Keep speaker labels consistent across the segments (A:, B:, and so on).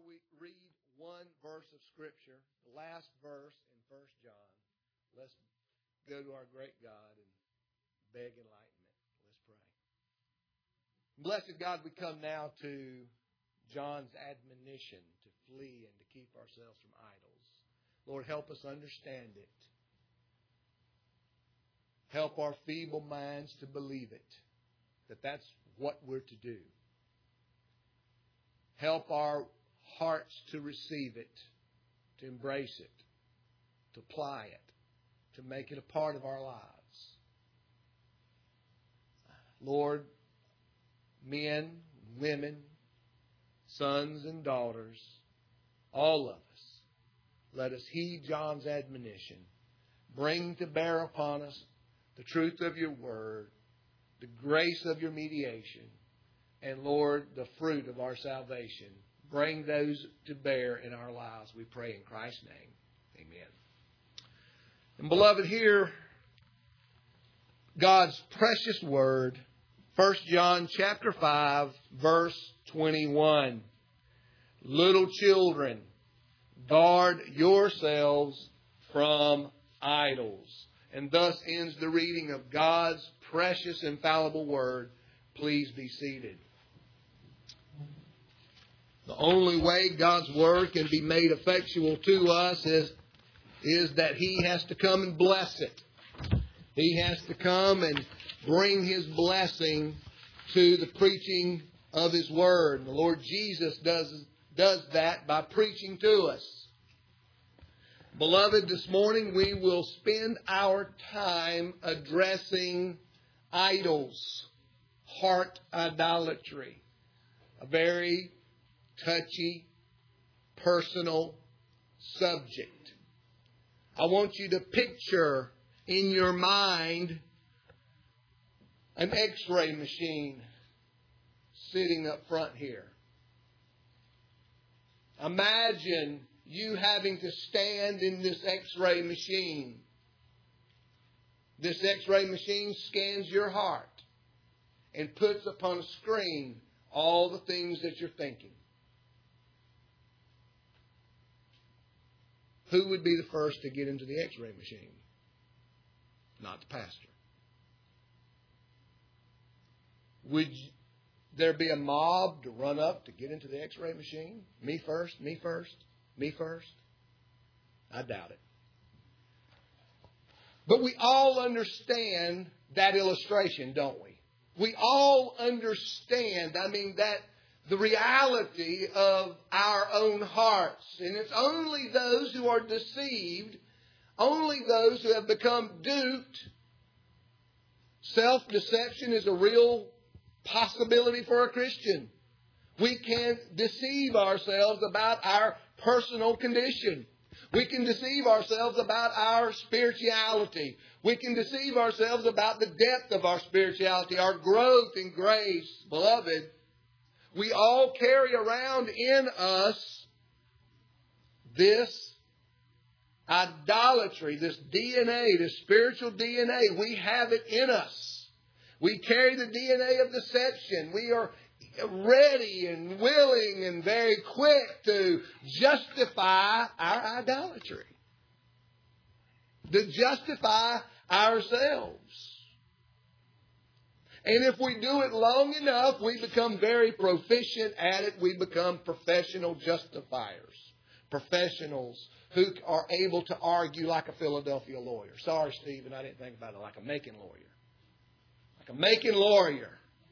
A: we read one verse of Scripture, the last verse in 1 John. Let's go to our great God and beg enlightenment. Let's pray. Blessed God, we come now to John's admonition to flee and to keep ourselves from idols. Lord, help us understand it. Help our feeble minds to believe it, that that's what we're to do. Help our hearts to receive it, to embrace it, to apply it, to make it a part of our lives. Lord, men, women, sons and daughters, all of us, let us heed John's admonition. Bring to bear upon us the truth of your word, the grace of your mediation, and Lord, the fruit of our salvation. Bring those to bear in our lives, we pray in Christ's name. Amen. And beloved, hear God's precious word, 1 John chapter 5, verse 21. Little children, guard yourselves from idols. And thus ends the reading of God's precious, infallible word. Please be seated. The only way God's word can be made effectual to us is that He has to come and bless it. He has to come and bring His blessing to the preaching of His word. And the Lord Jesus does that by preaching to us. Beloved, this morning we will spend our time addressing idols, heart idolatry, a very touchy, personal subject. I want you to picture in your mind an X-ray machine sitting up front here. Imagine you having to stand in this X-ray machine. This X-ray machine scans your heart and puts upon a screen all the things that you're thinking. Who would be the first to get into the X-ray machine? Not the pastor. Would there be a mob to run up to get into the X-ray machine? Me first, me first, me first? I doubt it. But we all understand that illustration, don't we? We all understand, that the reality of our own hearts. And it's only those who are deceived, only those who have become duped. Self-deception is a real possibility for a Christian. We can deceive ourselves about our personal condition. We can deceive ourselves about our spirituality. We can deceive ourselves about the depth of our spirituality, our growth in grace. Beloved, we all carry around in us this idolatry, this DNA, this spiritual DNA. We have it in us. We carry the DNA of deception. We are ready and willing and very quick to justify our idolatry. To justify ourselves. And if we do it long enough, we become very proficient at it. We become professional justifiers. Professionals who are able to argue like a Philadelphia lawyer. Sorry, Stephen, I didn't think about it. Like a Macon lawyer. Like a Macon lawyer.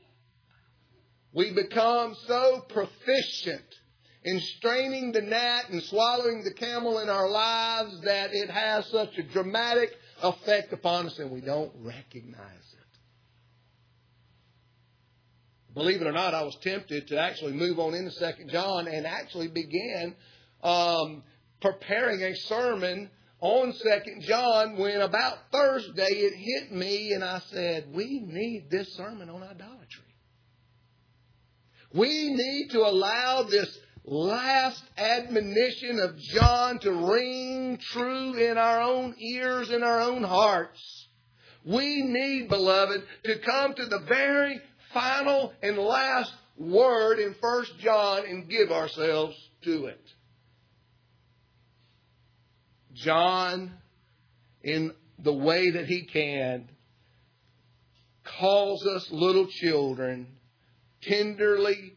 A: We become so proficient in straining the gnat and swallowing the camel in our lives that it has such a dramatic effect upon us and we don't recognize it. Believe it or not, I was tempted to actually move on into 2 John and actually began preparing a sermon on 2 John when about Thursday it hit me and I said, we need this sermon on idolatry. We need to allow this last admonition of John to ring true in our own ears, in our own hearts. We need, beloved, to come to the very final and last Word in 1 John and give ourselves to it. John, in the way that he can, calls us little children, tenderly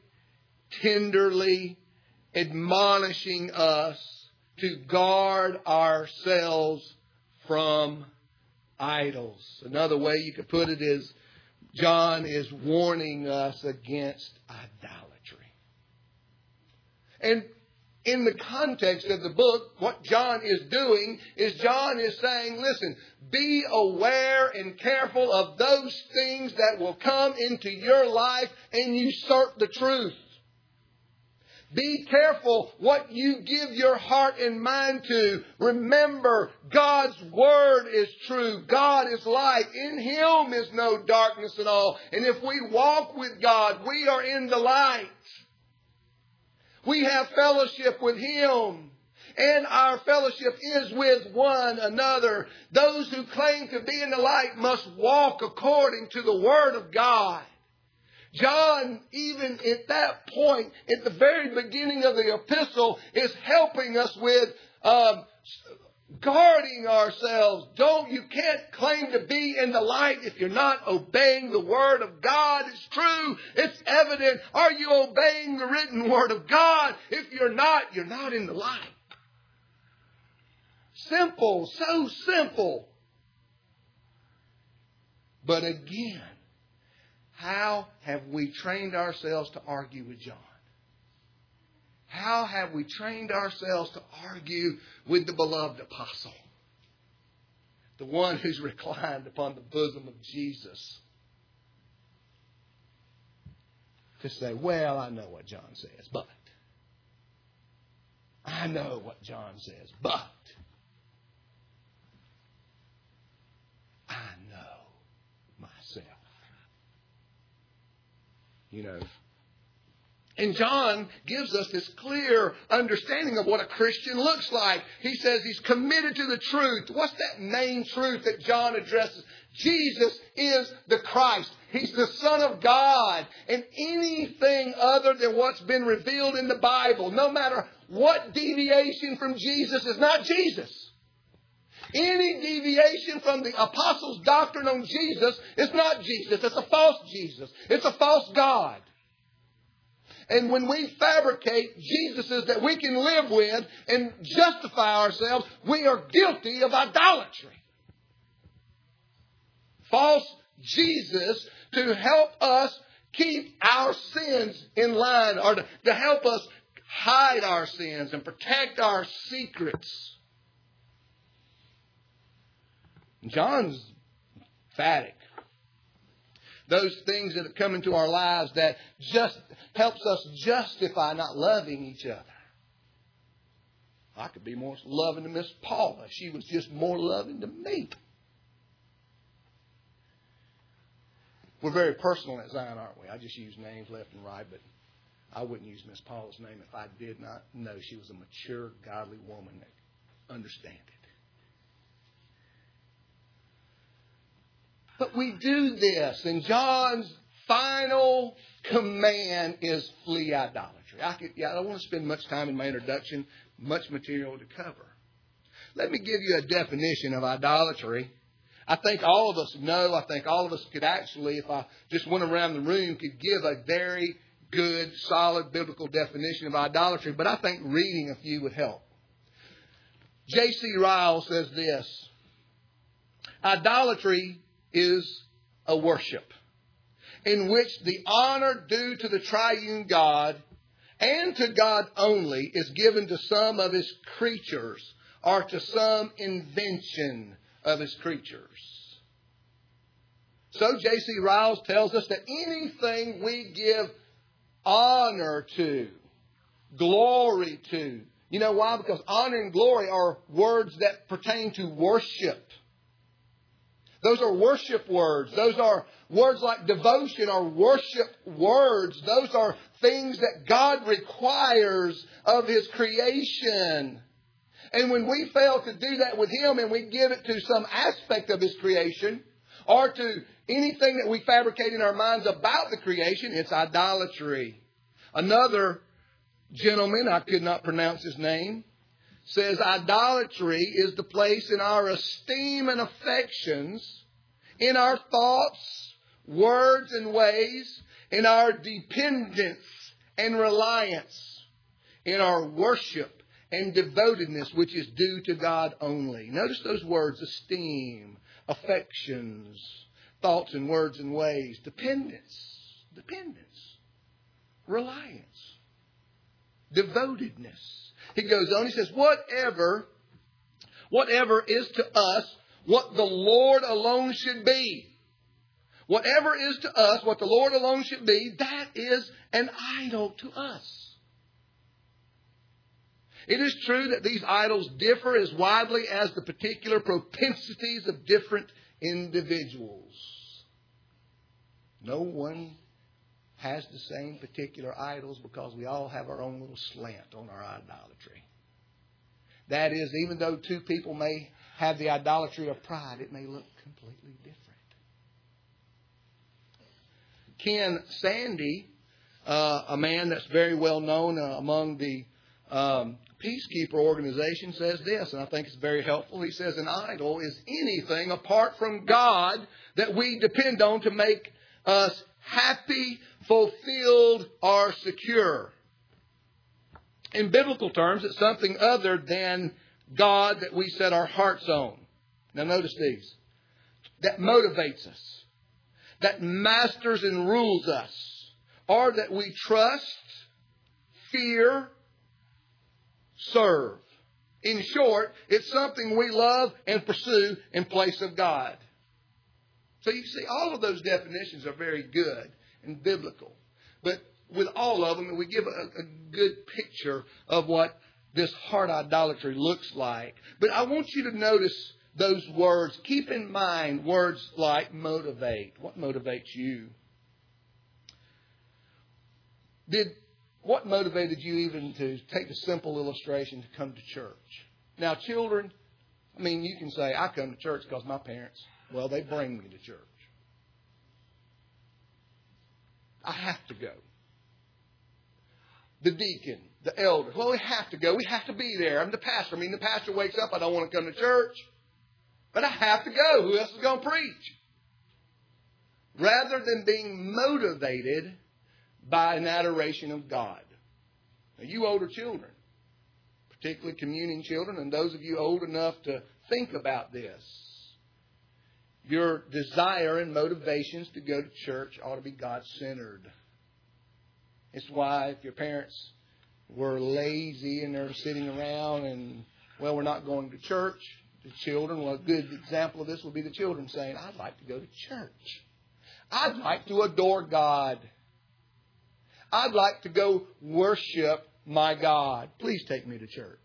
A: admonishing us to guard ourselves from idols. Another way you could put it is John is warning us against idolatry. And in the context of the book, what John is doing is John is saying, listen, be aware and careful of those things that will come into your life and usurp the truth. Be careful what you give your heart and mind to. Remember, God's Word is true. God is light. In Him is no darkness at all. And if we walk with God, we are in the light. We have fellowship with Him. And our fellowship is with one another. Those who claim to be in the light must walk according to the Word of God. John, even at that point, at the very beginning of the epistle, is helping us with guarding ourselves. You can't claim to be in the light if you're not obeying the Word of God. It's true. It's evident. Are you obeying the written Word of God? If you're not in the light. Simple. So simple. But again, how have we trained ourselves to argue with John? How have we trained ourselves to argue with the beloved apostle? The one who's reclined upon the bosom of Jesus. To say, well, I know what John says, but. I know what John says, but. I know myself. And John gives us this clear understanding of what a Christian looks like. He says he's committed to the truth. What's that main truth that John addresses? Jesus is the Christ. He's the Son of God. And anything other than what's been revealed in the Bible, no matter what deviation from Jesus, is not Jesus. Any deviation from the apostles' doctrine on Jesus is not Jesus. It's a false Jesus. It's a false God. And when we fabricate Jesuses that we can live with and justify ourselves, we are guilty of idolatry. False Jesus to help us keep our sins in line, or to help us hide our sins and protect our secrets. John's emphatic. Those things that have come into our lives that just helps us justify not loving each other. I could be more loving to Miss Paula. She was just more loving to me. We're very personal at Zion, aren't we? I just use names left and right, but I wouldn't use Miss Paula's name if I did not know she was a mature, godly woman that understands it. But we do this, and John's final command is flee idolatry. I don't want to spend much time in my introduction, much material to cover. Let me give you a definition of idolatry. I think all of us know, I think all of us could actually, if I just went around the room, could give a very good, solid biblical definition of idolatry, but I think reading a few would help. J.C. Ryle says this: idolatry is a worship in which the honor due to the triune God and to God only is given to some of His creatures or to some invention of His creatures. So J.C. Ryle tells us that anything we give honor to, glory to. You know why? Because honor and glory are words that pertain to worship. Those are worship words. Those are words like devotion or worship words. Those are things that God requires of His creation. And when we fail to do that with Him and we give it to some aspect of His creation, or to anything that we fabricate in our minds about the creation, it's idolatry. Another gentleman, I could not pronounce his name, says idolatry is the place in our esteem and affections, in our thoughts, words, and ways, in our dependence and reliance, in our worship and devotedness, which is due to God only. Notice those words: esteem, affections, thoughts and words and ways, dependence, reliance, devotedness. He goes on, he says, whatever is to us what the Lord alone should be. Whatever is to us what the Lord alone should be, that is an idol to us. It is true that these idols differ as widely as the particular propensities of different individuals. No one has the same particular idols because we all have our own little slant on our idolatry. That is, even though two people may have the idolatry of pride, it may look completely different. Ken Sandy, a man that's very well known among the Peacekeeper organization, says this, and I think it's very helpful. He says, an idol is anything apart from God that we depend on to make us happy, fulfilled, or secure. In biblical terms, it's something other than God that we set our hearts on. Now notice these. That motivates us. That masters and rules us. Or that we trust, fear, serve. In short, it's something we love and pursue in place of God. So you see, all of those definitions are very good and biblical. But with all of them, we give a good picture of what this heart idolatry looks like. But I want you to notice those words. Keep in mind words like motivate. What motivates you? What motivated you even to take a simple illustration to come to church? Now, children, you can say, I come to church because my parents, they bring me to church. I have to go. The deacon, the elder, we have to go. We have to be there. I'm the pastor. The pastor wakes up. I don't want to come to church. But I have to go. Who else is going to preach? Rather than being motivated by an adoration of God. Now, you older children, particularly communing children, and those of you old enough to think about this, your desire and motivations to go to church ought to be God-centered. It's why if your parents were lazy and they're sitting around and, we're not going to church, the children, a good example of this would be the children saying, I'd like to go to church. I'd like to adore God. I'd like to go worship my God. Please take me to church.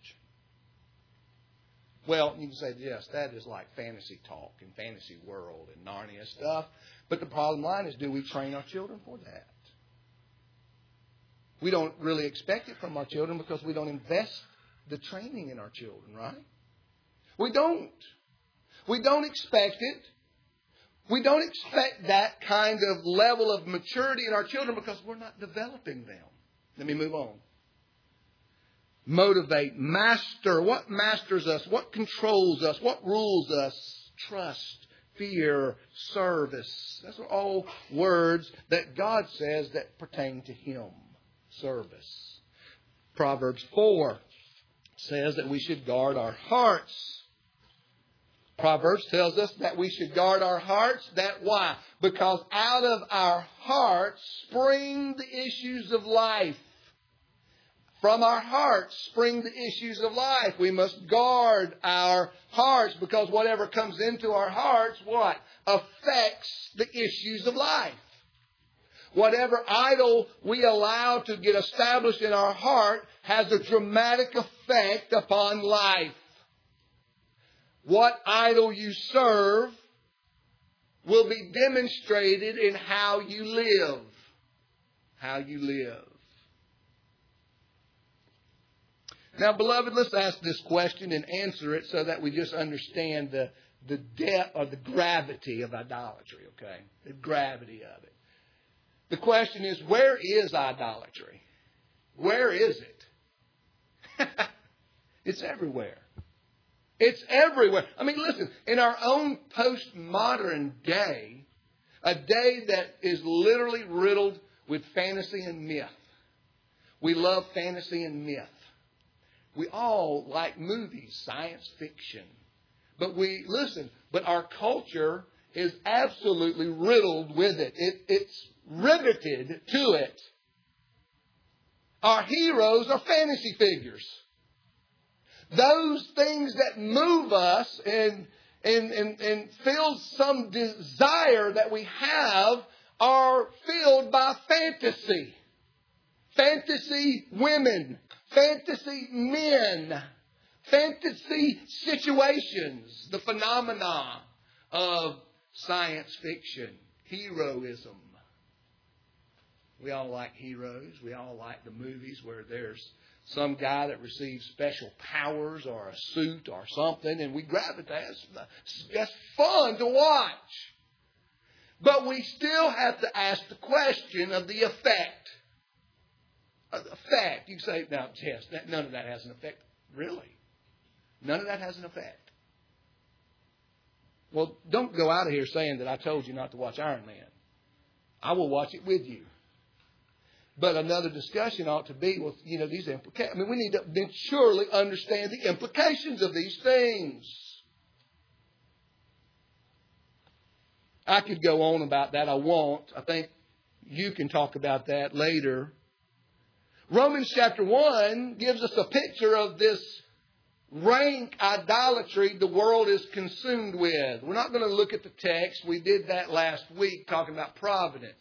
A: Well, you can say, yes, that is like fantasy talk and fantasy world and Narnia stuff. But the bottom line is, do we train our children for that? We don't really expect it from our children because we don't invest the training in our children, right? We don't. We don't expect it. We don't expect that kind of level of maturity in our children because we're not developing them. Let me move on. Motivate, master. What masters us? What controls us? What rules us? Trust, fear, service. Those are all words that God says that pertain to Him. Service. Proverbs 4 says that we should guard our hearts. Proverbs tells us that we should guard our hearts. Why? Because out of our hearts spring the issues of life. From our hearts spring the issues of life. We must guard our hearts because whatever comes into our hearts, affects the issues of life. Whatever idol we allow to get established in our heart has a dramatic effect upon life. What idol you serve will be demonstrated in how you live. How you live. Now, beloved, let's ask this question and answer it so that we just understand the the depth or the gravity of idolatry, okay? The gravity of it. The question is, where is idolatry? Where is it? It's everywhere. It's everywhere. I mean, listen, in our own postmodern day, a day that is literally riddled with fantasy and myth. We love fantasy and myth. We all like movies, science fiction. But but our culture is absolutely riddled with it. It's riveted to it. Our heroes are fantasy figures. Those things that move us and fill some desire that we have are filled by fantasy. Fantasy women, fantasy men, fantasy situations, the phenomena of science fiction, heroism. We all like heroes. We all like the movies where there's some guy that receives special powers or a suit or something, and we gravitate. That's fun to watch. But we still have to ask the question of the effect. Effect. You say, now, yes, none of that has an effect. Really? None of that has an effect. Well, don't go out of here saying that I told you not to watch Iron Man. I will watch it with you. But another discussion ought to be, well, these implications. I mean, we need to then surely understand the implications of these things. I could go on about that. I won't. I think you can talk about that later. Romans chapter 1 gives us a picture of this rank idolatry the world is consumed with. We're not going to look at the text. We did that last week talking about providence.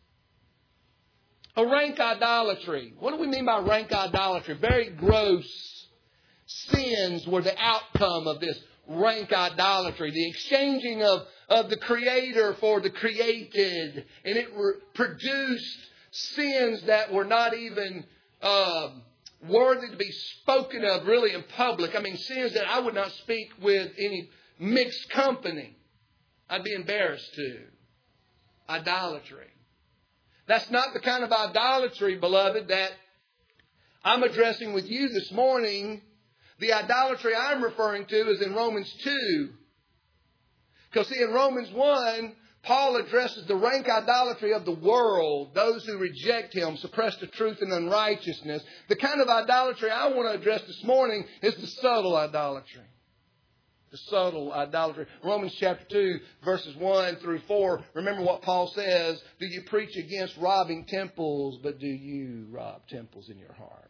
A: A rank idolatry. What do we mean by rank idolatry? Very gross sins were the outcome of this rank idolatry. The exchanging of the Creator for the created. And it produced sins that were not even worthy to be spoken of really in public. I mean, sins that I would not speak with any mixed company. I'd be embarrassed to. Idolatry. That's not the kind of idolatry, beloved, that I'm addressing with you this morning. The idolatry I'm referring to is in Romans 2. Because see, in Romans 1, Paul addresses the rank idolatry of the world, those who reject Him, suppress the truth in unrighteousness. The kind of idolatry I want to address this morning is the subtle idolatry. The subtle idolatry. Romans chapter 2, verses 1 through 4. Remember what Paul says. Do you preach against robbing temples, but do you rob temples in your heart?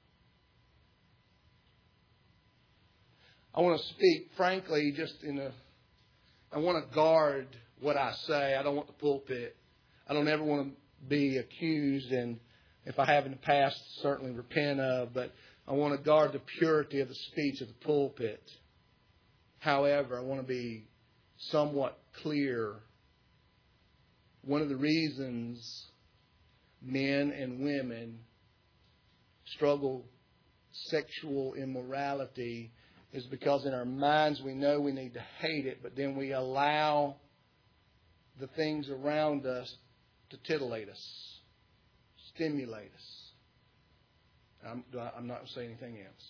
A: I want to speak frankly I want to guard what I say. I don't want the pulpit. I don't ever want to be accused, and if I have in the past, certainly repent of, but I want to guard the purity of the speech of the pulpit. However, I want to be somewhat clear. One of the reasons men and women struggle sexual immorality is because in our minds we know we need to hate it, but then we allow the things around us to titillate us, stimulate us. I'm not going to say anything else.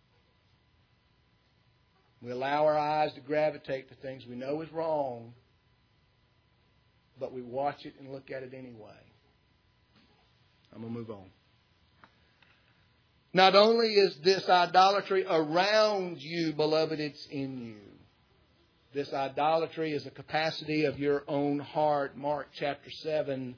A: We allow our eyes to gravitate to things we know is wrong, but we watch it and look at it anyway. I'm going to move on. Not only is this idolatry around you, beloved, it's in you. This idolatry is a capacity of your own heart. Mark chapter 7,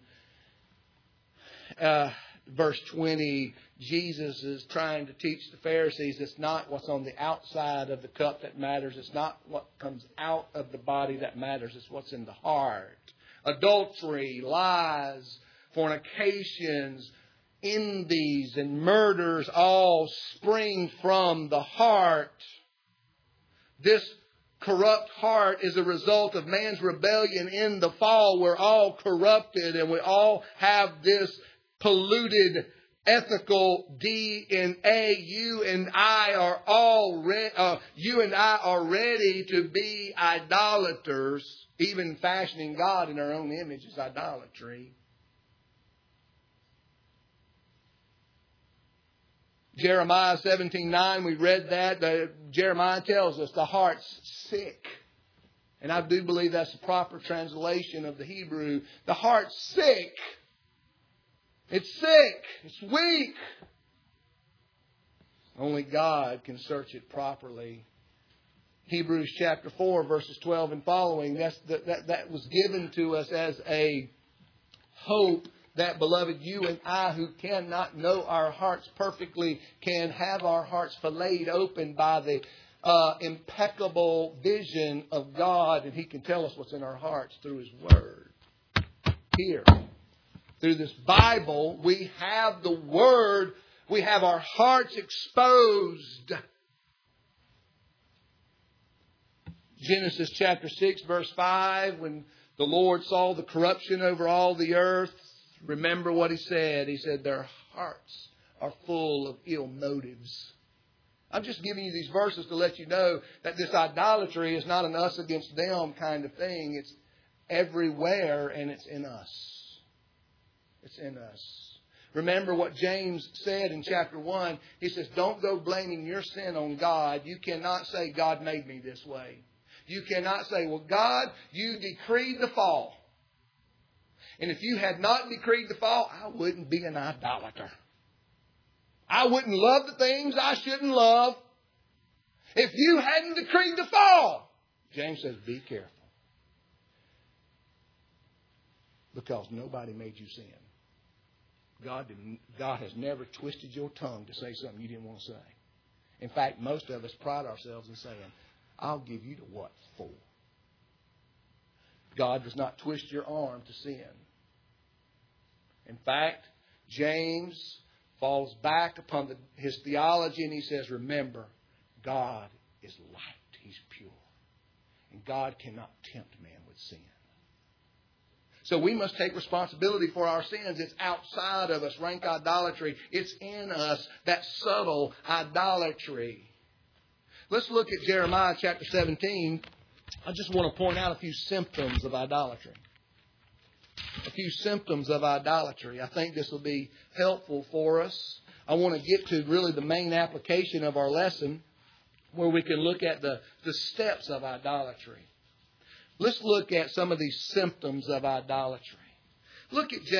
A: verse 20, Jesus is trying to teach the Pharisees it's not what's on the outside of the cup that matters. It's not what comes out of the body that matters. It's what's in the heart. Adultery, lies, fornications, envies, and murders all spring from the heart. This corrupt heart is a result of man's rebellion in the fall. We're all corrupted and we all have this polluted ethical DNA. You and I are ready to be idolaters. Even fashioning God in our own image is idolatry. Jeremiah 17:9, we read that. Jeremiah tells us the heart's sick. And I do believe that's the proper translation of the Hebrew. The heart's sick. It's sick. It's weak. Only God can search it properly. Hebrews chapter 4, verses 12 and following. That was given to us as a hope that, beloved, you and I, who cannot know our hearts perfectly, can have our hearts filleted open by the impeccable vision of God. And He can tell us what's in our hearts through His Word. Here, through this Bible, we have the Word. We have our hearts exposed. Genesis chapter 6, verse 5, when the Lord saw the corruption over all the earth, remember what He said. He said, their hearts are full of ill motives. I'm just giving you these verses to let you know that this idolatry is not an us against them kind of thing. It's everywhere, and it's in us. It's in us. Remember what James said in chapter 1. He says, don't go blaming your sin on God. You cannot say, God made me this way. You cannot say, well, God, you decreed the fall. And if you had not decreed the fall, I wouldn't be an idolater. I wouldn't love the things I shouldn't love. If you hadn't decreed the fall. James says, be careful. Because nobody made you sin. God has never twisted your tongue to say something you didn't want to say. In fact, most of us pride ourselves in saying, I'll give you to what for? God does not twist your arm to sin. In fact, James falls back upon his theology and he says, remember, God is light. He's pure. And God cannot tempt man with sin. So we must take responsibility for our sins. It's outside of us, rank idolatry. It's in us, that subtle idolatry. Let's look at Jeremiah chapter 17. I just want to point out a few symptoms of idolatry. A few symptoms of idolatry. I think this will be helpful for us. I want to get to really the main application of our lesson, where we can look at the steps of idolatry. Let's look at some of these symptoms of idolatry. Look at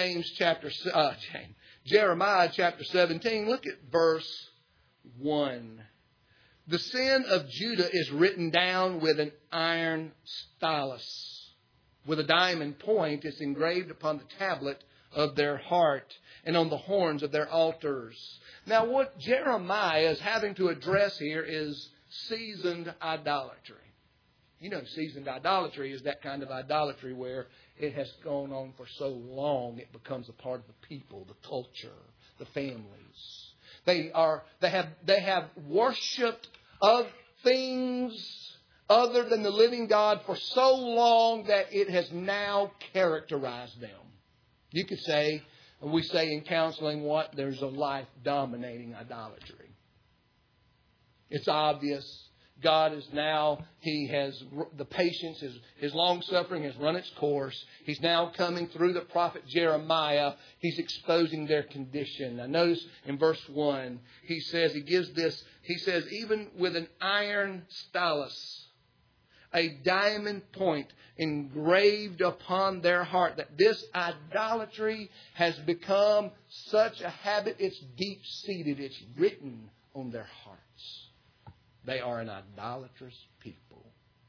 A: Jeremiah chapter 17. Look at verse 1. The sin of Judah is written down with an iron stylus. With a diamond point, it's engraved upon the tablet of their heart and on the horns of their altars. Now, what Jeremiah is having to address here is seasoned idolatry. You know, seasoned idolatry is that kind of idolatry where it has gone on for so long it becomes a part of the people, the culture, the families. They have worshipped of things other than the living God for so long that it has now characterized them. You could say, we say in counseling, what? There's a life-dominating idolatry. It's obvious. God is now, the patience, his long-suffering has run its course. He's now coming through the prophet Jeremiah. He's exposing their condition. Now notice in verse 1, he says, even with an iron stylus, a diamond point engraved upon their heart, that this idolatry has become such a habit, it's deep-seated, it's written on their hearts. They are an idolatrous people.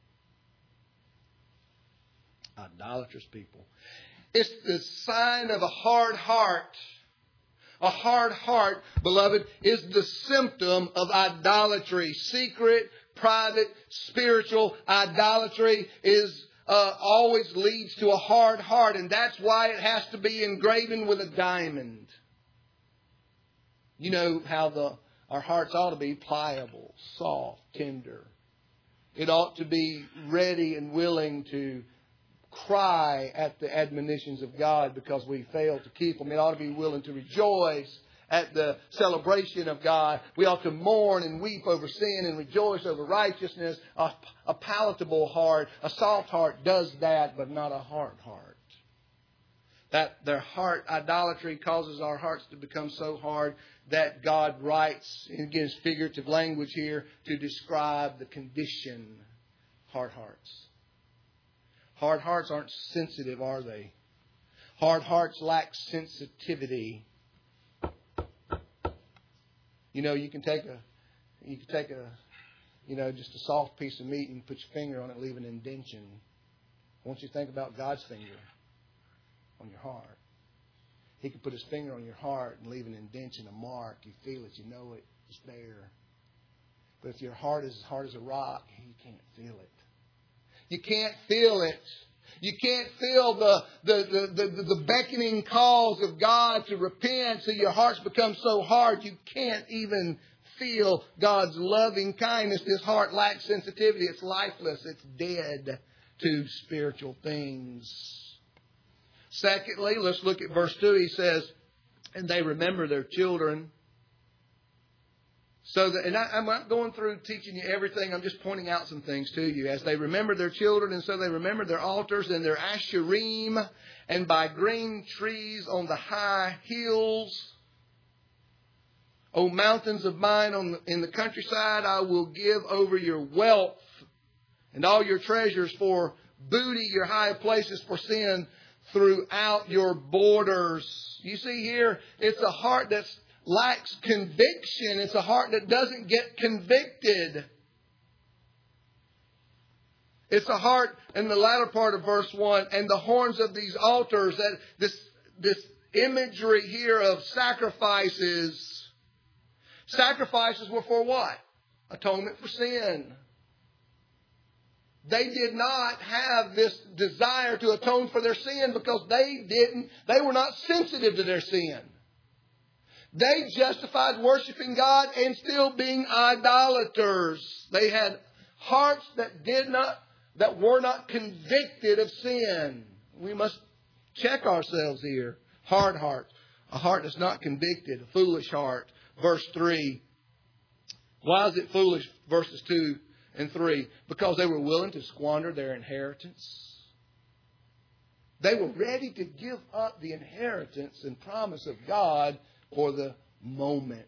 A: Idolatrous people. It's the sign of a hard heart. A hard heart, beloved, is the symptom of idolatry. Secret, private, spiritual idolatry is always leads to a hard heart. And that's why it has to be engraven with a diamond. You know how our hearts ought to be pliable, soft, tender. It ought to be ready and willing to cry at the admonitions of God because we fail to keep them. It ought to be willing to rejoice at the celebration of God. We ought to mourn and weep over sin and rejoice over righteousness. A palatable heart, a soft heart does that, but not a hard heart. That their heart, idolatry causes our hearts to become so hard that God writes, and again it's figurative language here, to describe the condition, hard hearts. Hard hearts aren't sensitive, are they? Hard hearts lack sensitivity. You know, you can take just a soft piece of meat and put your finger on it, leave an indentation. Won't you think about God's finger on your heart? He can put His finger on your heart and leave an indentation, a mark. You feel it, you know it, it's there. But if your heart is as hard as a rock, you can't feel it. You can't feel it. You can't feel the beckoning calls of God to repent, so your hearts become so hard you can't even feel God's loving kindness. This heart lacks sensitivity. It's lifeless. It's dead to spiritual things. Secondly, let's look at verse 2. He says, and they remember their children. And I'm not going through teaching you everything. I'm just pointing out some things to you. As they remember their children, and so they remember their altars and their asherim, and by green trees on the high hills. O mountains of mine in the countryside, I will give over your wealth and all your treasures for booty, your high places for sin throughout your borders. You see here, it's a heart that lacks conviction. It's a heart that doesn't get convicted. It's a heart in the latter part of verse 1, and the horns of these altars, that this imagery here of sacrifices. Sacrifices were for what? Atonement for sin. They did not have this desire to atone for their sin because they were not sensitive to their sin. They justified worshiping God and still being idolaters. They had hearts that were not convicted of sin. We must check ourselves here. Hard heart. A heart that's not convicted. A foolish heart. Verse 3. Why is it foolish? Verses 2 and 3. Because they were willing to squander their inheritance. They were ready to give up the inheritance and promise of God for the moment.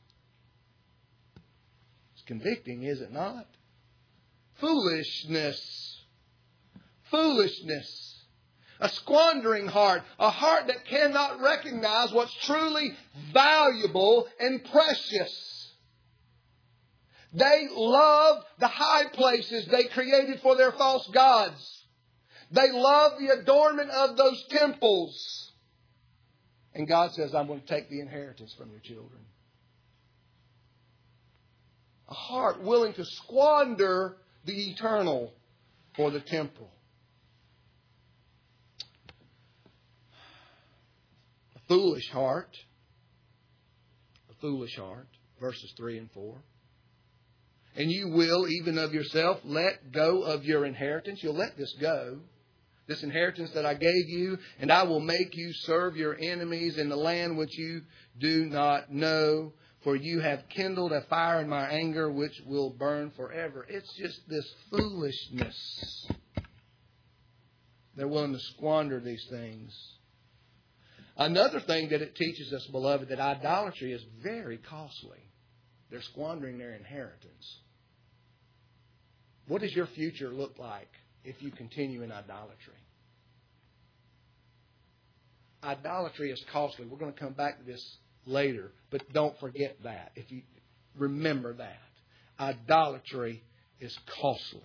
A: It's convicting, is it not? Foolishness. Foolishness. A squandering heart. A heart that cannot recognize what's truly valuable and precious. They love the high places they created for their false gods. They love the adornment of those temples. And God says, I'm going to take the inheritance from your children. A heart willing to squander the eternal for the temporal. A foolish heart. A foolish heart. Verses 3 and 4. And you will, even of yourself, let go of your inheritance. You'll let this go. This inheritance that I gave you, and I will make you serve your enemies in the land which you do not know. For you have kindled a fire in my anger, which will burn forever. It's just this foolishness. They're willing to squander these things. Another thing that it teaches us, beloved, that idolatry is very costly. They're squandering their inheritance. What does your future look like if you continue in idolatry? Idolatry is costly. We're going to come back to this later, but don't forget that. If you remember that, idolatry is costly.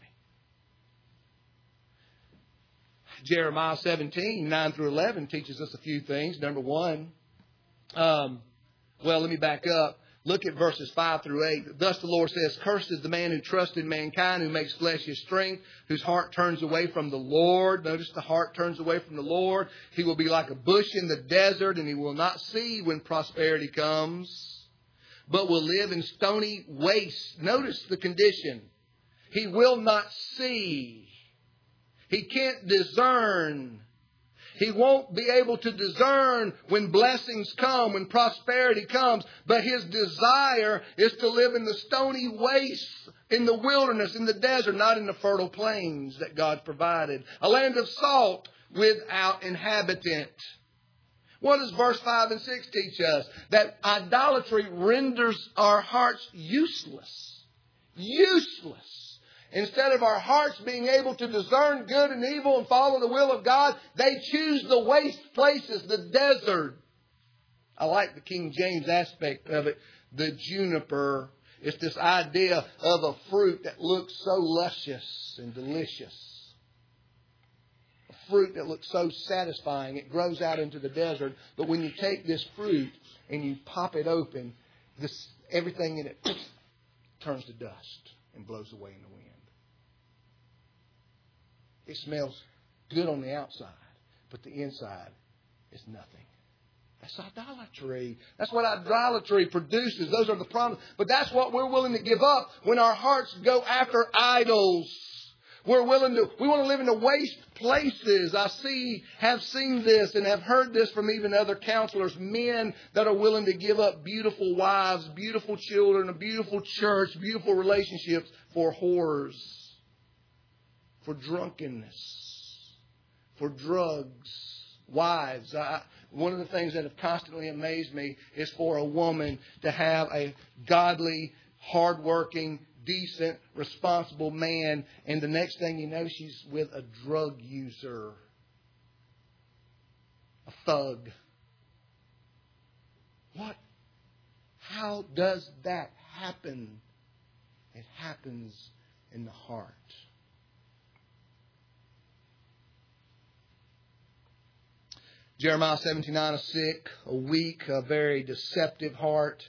A: Jeremiah 17, 9 through 11 teaches us a few things. Number one, let me back up. Look at verses 5 through 8. Thus the Lord says, cursed is the man who trusts in mankind, who makes flesh his strength, whose heart turns away from the Lord. Notice the heart turns away from the Lord. He will be like a bush in the desert, and he will not see when prosperity comes, but will live in stony wastes. Notice the condition. He will not see. He can't discern. He won't be able to discern when blessings come, when prosperity comes. But his desire is to live in the stony wastes, in the wilderness, in the desert, not in the fertile plains that God provided. A land of salt without inhabitant. What does verse 5 and 6 teach us? That idolatry renders our hearts useless. Useless. Instead of our hearts being able to discern good and evil and follow the will of God, they choose the waste places, the desert. I like the King James aspect of it, the juniper. It's this idea of a fruit that looks so luscious and delicious. A fruit that looks so satisfying. It grows out into the desert. But when you take this fruit and you pop it open, everything in it turns to dust and blows away in the wind. It smells good on the outside, but the inside is nothing. That's idolatry. That's what idolatry produces. Those are the problems. But that's what we're willing to give up when our hearts go after idols. We want to live in the waste places. Have seen this and have heard this from even other counselors. Men that are willing to give up beautiful wives, beautiful children, a beautiful church, beautiful relationships for whores, for drunkenness, for drugs. Wives. One of the things that have constantly amazed me is for a woman to have a godly, hardworking, decent, responsible man, and the next thing you know, she's with a drug user, a thug. What? How does that happen? It happens in the heart. Jeremiah 17:9, a weak, a very deceptive heart.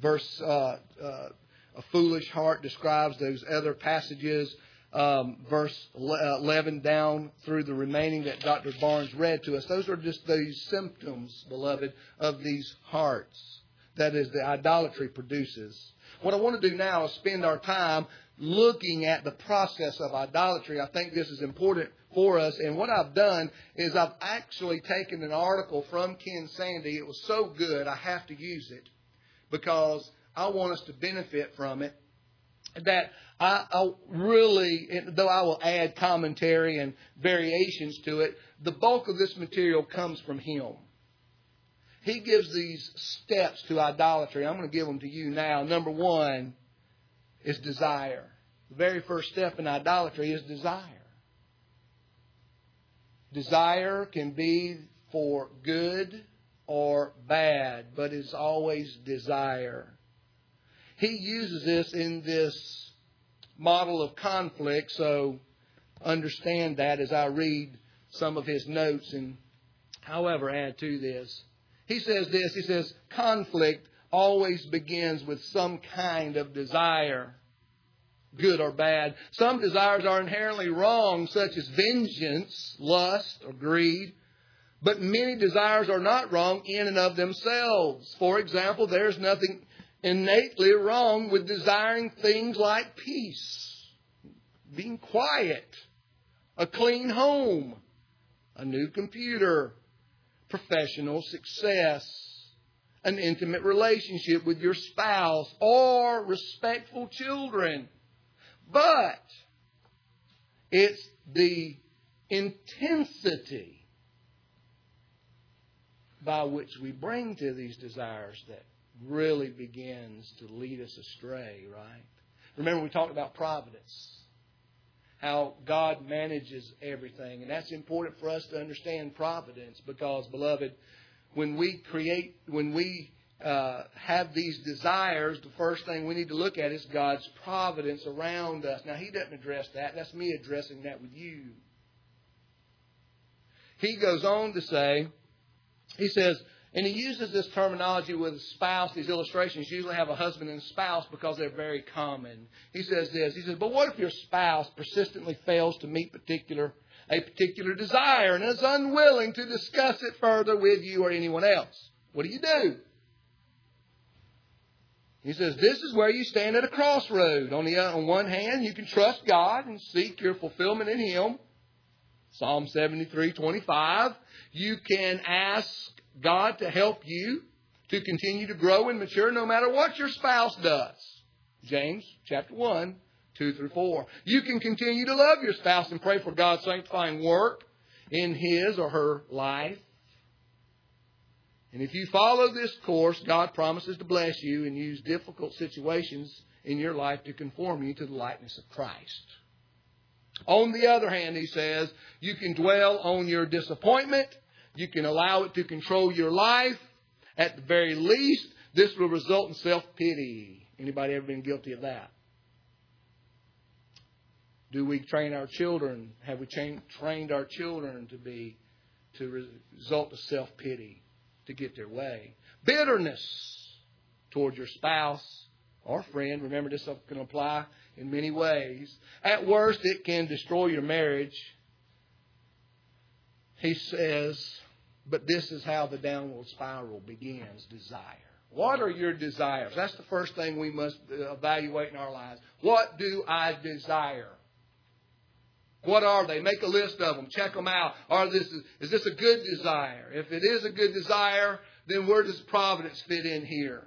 A: A foolish heart describes those other passages. Verse 11 down through the remaining that Dr. Barnes read to us. Those are just these symptoms, beloved, of these hearts. That is, the idolatry produces. What I want to do now is spend our time looking at the process of idolatry. I think this is important for us. And what I've done is I've actually taken an article from Ken Sande. It was so good, I have to use it because I want us to benefit from it. That I really, though I will add commentary and variations to it, the bulk of this material comes from him. He gives these steps to idolatry. I'm going to give them to you now. Number one is desire. The very first step in idolatry is desire. Desire can be for good or bad, but it's always desire. He uses this in this model of conflict, so understand that as I read some of his notes and however add to this. He says this, he says, conflict always begins with some kind of desire, good or bad. Some desires are inherently wrong, such as vengeance, lust, or greed. But many desires are not wrong in and of themselves. For example, there's nothing innately wrong with desiring things like peace, being quiet, a clean home, a new computer, professional success, an intimate relationship with your spouse, or respectful children. But it's the intensity by which we bring to these desires that really begins to lead us astray, right? Remember we talked about providence, how God manages everything. And that's important for us to understand providence because, beloved, when we have these desires, the first thing we need to look at is God's providence around us. Now, He doesn't address that. That's me addressing that with you. He goes on to say, he says, and he uses this terminology with a spouse. These illustrations usually have a husband and a spouse because they're very common. He says this. He says, but what if your spouse persistently fails to meet a particular desire and is unwilling to discuss it further with you or anyone else? What do? He says, this is where you stand at a crossroad. On one hand, you can trust God and seek your fulfillment in Him. Psalm 73:25. You can ask God to help you to continue to grow and mature no matter what your spouse does. James chapter 1, 2 through 4. You can continue to love your spouse and pray for God's sanctifying work in his or her life. And if you follow this course, God promises to bless you and use difficult situations in your life to conform you to the likeness of Christ. On the other hand, he says, you can dwell on your disappointment. You can allow it to control your life. At the very least, this will result in self-pity. Anybody ever been guilty of that? Do we train our children? Have we trained our children to result in self-pity, to get their way? Bitterness toward your spouse or friend. Remember, this can apply in many ways. At worst, it can destroy your marriage. He says, but this is how the downward spiral begins, desire. What are your desires? That's the first thing we must evaluate in our lives. What do I desire? What are they? Make a list of them. Check them out. Is this a good desire? If it is a good desire, then where does providence fit in here?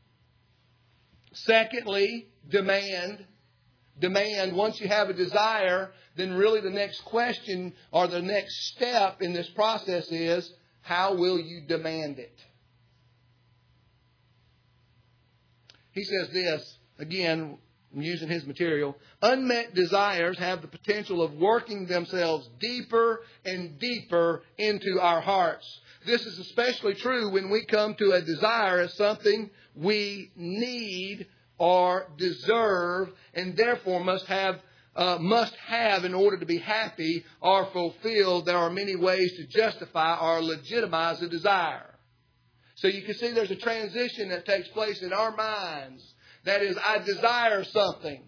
A: Secondly, demand. Demand. Once you have a desire, then really the next question or the next step in this process is, how will you demand it? He says this, again, I'm using his material. Unmet desires have the potential of working themselves deeper and deeper into our hearts. This is especially true when we come to a desire as something we need or deserve and therefore must have in order to be happy or fulfilled. There are many ways to justify or legitimize a desire. So you can see there's a transition that takes place in our minds. That is, I desire something.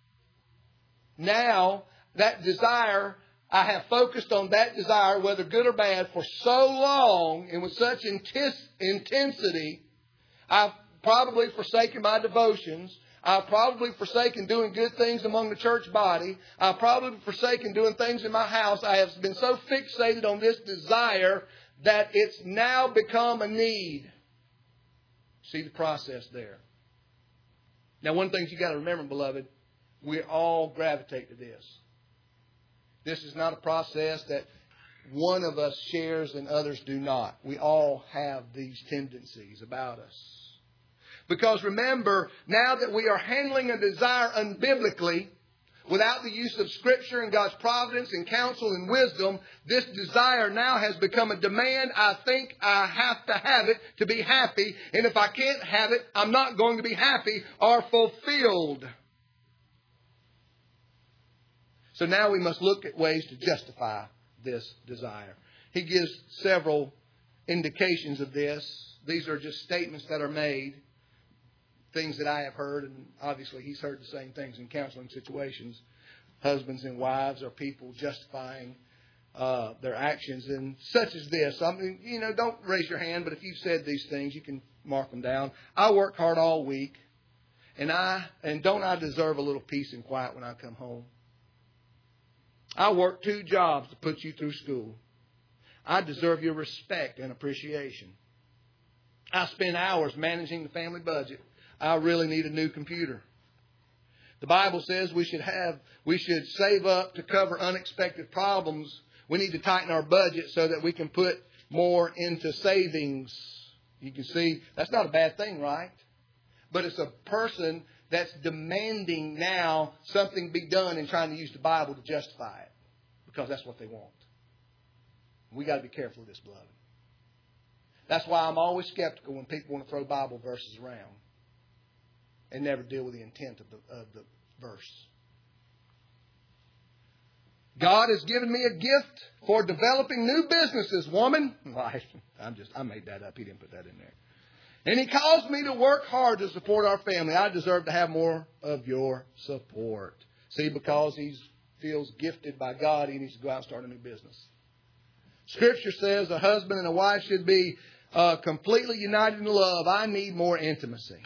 A: Now, that desire, I have focused on that desire, whether good or bad, for so long and with such intensity, I've probably forsaken my devotions. I've probably forsaken doing good things among the church body. I've probably forsaken doing things in my house. I have been so fixated on this desire that it's now become a need. See the process there. Now, one thing you got to remember, beloved, we all gravitate to this. This is not a process that one of us shares and others do not. We all have these tendencies about us. Because remember, now that we are handling a desire unbiblically, without the use of Scripture and God's providence and counsel and wisdom, this desire now has become a demand. I think I have to have it to be happy. And if I can't have it, I'm not going to be happy or fulfilled. So now we must look at ways to justify this desire. He gives several indications of this. These are just statements that are made. Things that I have heard, and obviously he's heard the same things in counseling situations. Husbands and wives are people justifying their actions, and such as this. I mean, don't raise your hand, but if you've said these things, you can mark them down. I work hard all week, and don't I deserve a little peace and quiet when I come home? I work 2 jobs to put you through school. I deserve your respect and appreciation. I spend hours managing the family budget. I really need a new computer. The Bible says we should save up to cover unexpected problems. We need to tighten our budget so that we can put more into savings. You can see that's not a bad thing, right? But it's a person that's demanding now something be done and trying to use the Bible to justify it. Because that's what they want. We got to be careful of this, beloved. That's why I'm always skeptical when people want to throw Bible verses around and never deal with the intent of the verse. God has given me a gift for developing new businesses, woman. Well, I made that up. He didn't put that in there. And He calls me to work hard to support our family. I deserve to have more of your support. See, because he feels gifted by God, he needs to go out and start a new business. Scripture says a husband and a wife should be completely united in love. I need more intimacy.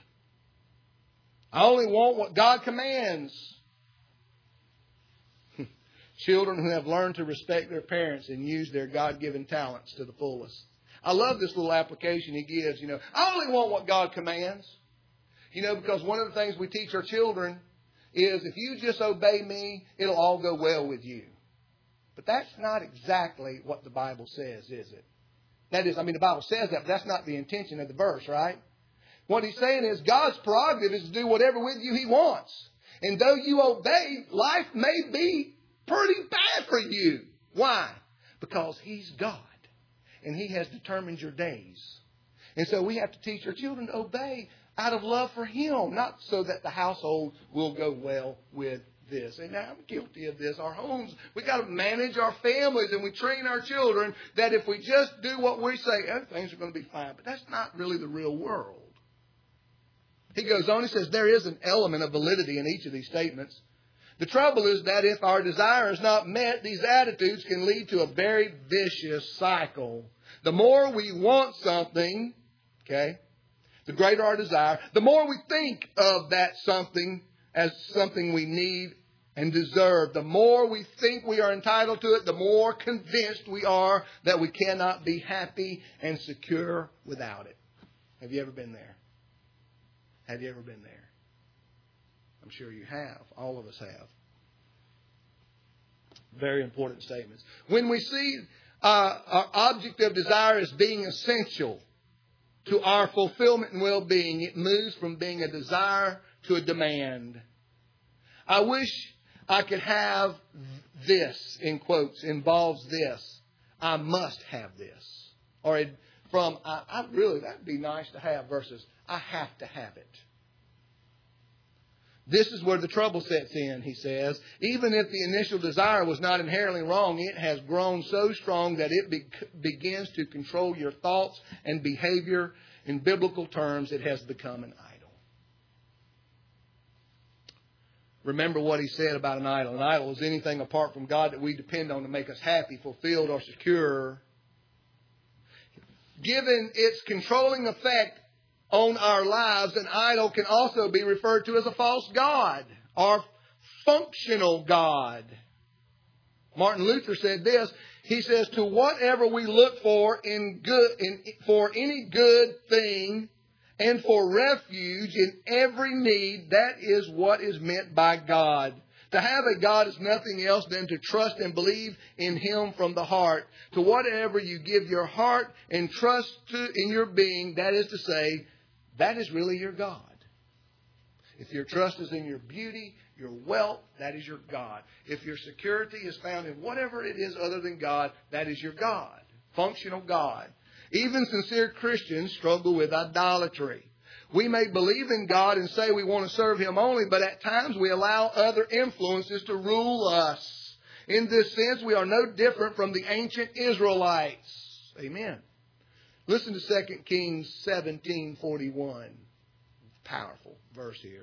A: I only want what God commands. Children who have learned to respect their parents and use their God-given talents to the fullest. I love this little application he gives. I only want what God commands. Because one of the things we teach our children is if you just obey me, it'll all go well with you. But that's not exactly what the Bible says, is it? That is, the Bible says that, but that's not the intention of the verse, right? What he's saying is God's prerogative is to do whatever with you He wants. And though you obey, life may be pretty bad for you. Why? Because He's God. And He has determined your days. And so we have to teach our children to obey out of love for Him, not so that the household will go well with this. And I'm guilty of this. Our homes, we got to manage our families, and we train our children that if we just do what we say, things are going to be fine. But that's not really the real world. He goes on, he says, there is an element of validity in each of these statements. The trouble is that if our desire is not met, these attitudes can lead to a very vicious cycle. The more we want something, the greater our desire, the more we think of that something as something we need and deserve. The more we think we are entitled to it, the more convinced we are that we cannot be happy and secure without it. Have you ever been there? Have you ever been there? I'm sure you have. All of us have. Very important statements. When we see our object of desire as being essential to our fulfillment and well-being, it moves from being a desire to a demand. I wish I could have this, in quotes, involves this. I must have this. Or that'd be nice to have versus I have to have it. This is where the trouble sets in, he says. Even if the initial desire was not inherently wrong, it has grown so strong that it begins to control your thoughts and behavior. In biblical terms, it has become an idol. Remember what he said about an idol. An idol is anything apart from God that we depend on to make us happy, fulfilled, or secure. Given its controlling effect on our lives, an idol can also be referred to as a false god or functional god. Martin Luther said this. He says, to whatever we look for for any good thing and for refuge in every need, that is what is meant by God. To have a God is nothing else than to trust and believe in Him from the heart. To whatever you give your heart and trust in your being, that is to say, that is really your God. If your trust is in your beauty, your wealth, that is your God. If your security is found in whatever it is other than God, that is your God. Functional God. Even sincere Christians struggle with idolatry. We may believe in God and say we want to serve Him only, but at times we allow other influences to rule us. In this sense, we are no different from the ancient Israelites. Amen. Listen to 2 Kings 17:41. Powerful verse here.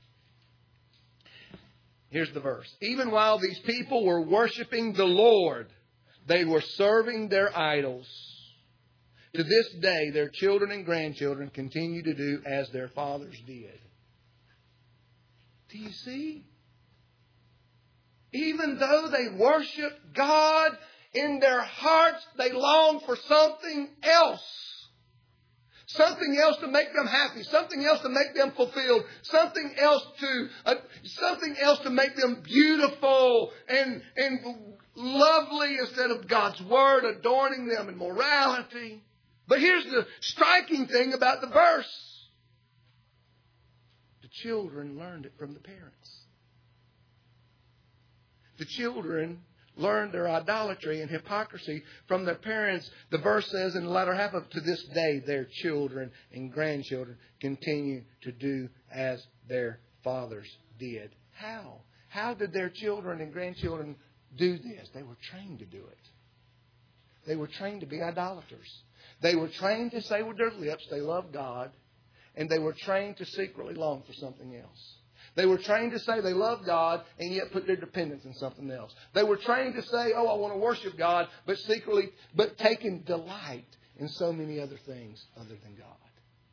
A: Here's the verse. Even while these people were worshiping the Lord, they were serving their idols. To this day, their children and grandchildren continue to do as their fathers did. Do you see? Even though they worship God, in their hearts they long for something else. Something else to make them happy. Something else to make them fulfilled. Something else to make them beautiful and lovely instead of God's Word adorning them in morality. But here's the striking thing about the verse. The children learned it from the parents. The children learned their idolatry and hypocrisy from their parents. The verse says in the latter half of, to this day, their children and grandchildren continue to do as their fathers did. How? How did their children and grandchildren do this? They were trained to do it. They were trained to be idolaters. They were trained to say with their lips they love God, and they were trained to secretly long for something else. They were trained to say they love God and yet put their dependence in something else. They were trained to say, I want to worship God, but taking delight in so many other things other than God.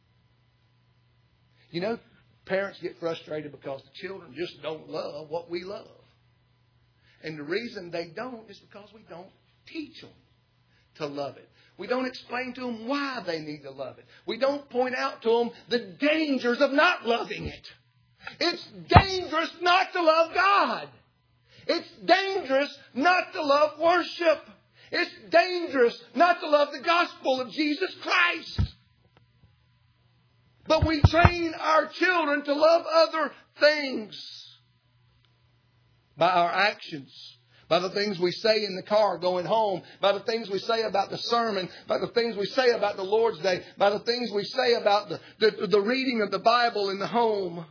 A: You know, parents get frustrated because the children just don't love what we love. And the reason they don't is because we don't teach them to love it. We don't explain to them why they need to love it. We don't point out to them the dangers of not loving it. It's dangerous not to love God. It's dangerous not to love worship. It's dangerous not to love the gospel of Jesus Christ. But we train our children to love other things by our actions, by the things we say in the car going home, by the things we say about the sermon, by the things we say about the Lord's Day, by the things we say about the reading of the Bible in the home.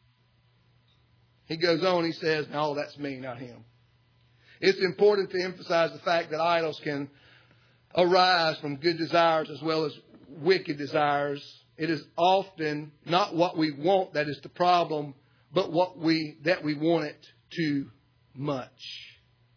A: He goes on, he says, no, that's me, not him. It's important to emphasize the fact that idols can arise from good desires as well as wicked desires. It is often not what we want that is the problem, but that we want it too much.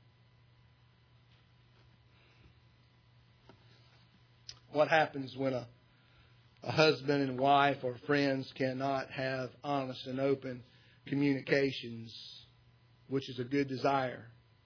A: What happens when a husband and wife or friends cannot have honest and open communications, which is a good desire?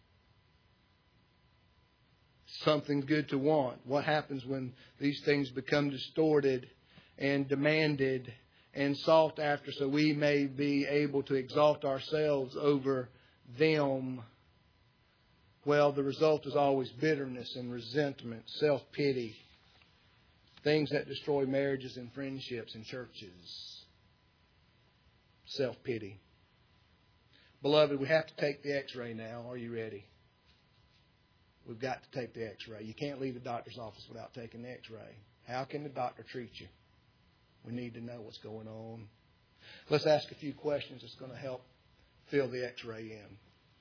A: Something good to want. What happens when these things become distorted and demanded and sought after so we may be able to exalt ourselves over them? Well, the result is always bitterness and resentment, self-pity, things that destroy marriages and friendships and churches. Self-pity. Beloved, we have to take the x-ray now. Are you ready? We've got to take the x-ray. You can't leave the doctor's office without taking the x-ray. How can the doctor treat you? We need to know what's going on. Let's ask a few questions that's going to help fill the x-ray in.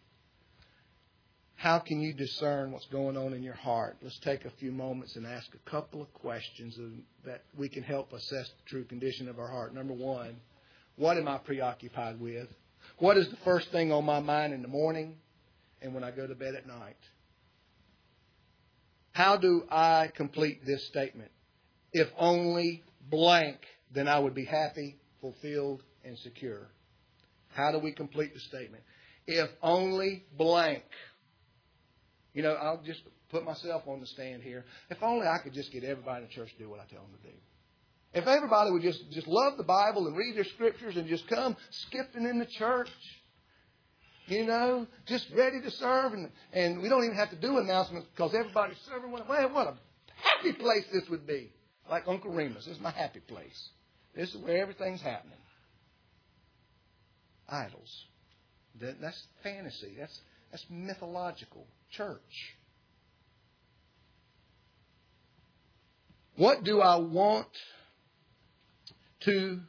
A: How can you discern what's going on in your heart? Let's take a few moments and ask a couple of questions that we can help assess the true condition of our heart. Number one, what am I preoccupied with? What is the first thing on my mind in the morning and when I go to bed at night? How do I complete this statement? If only blank, then I would be happy, fulfilled, and secure. How do we complete the statement? If only blank. You know, I'll just put myself on the stand here. If only I could just get everybody in the church to do what I tell them to do. If everybody would just love the Bible and read their scriptures and just come skipping in the church. You know, just ready to serve. And we don't even have to do announcements because everybody's serving. Well, what a happy place this would be. Like Uncle Remus. This is my happy place. This is where everything's happening. Idols. That's fantasy. That's mythological. Church. What do I want to...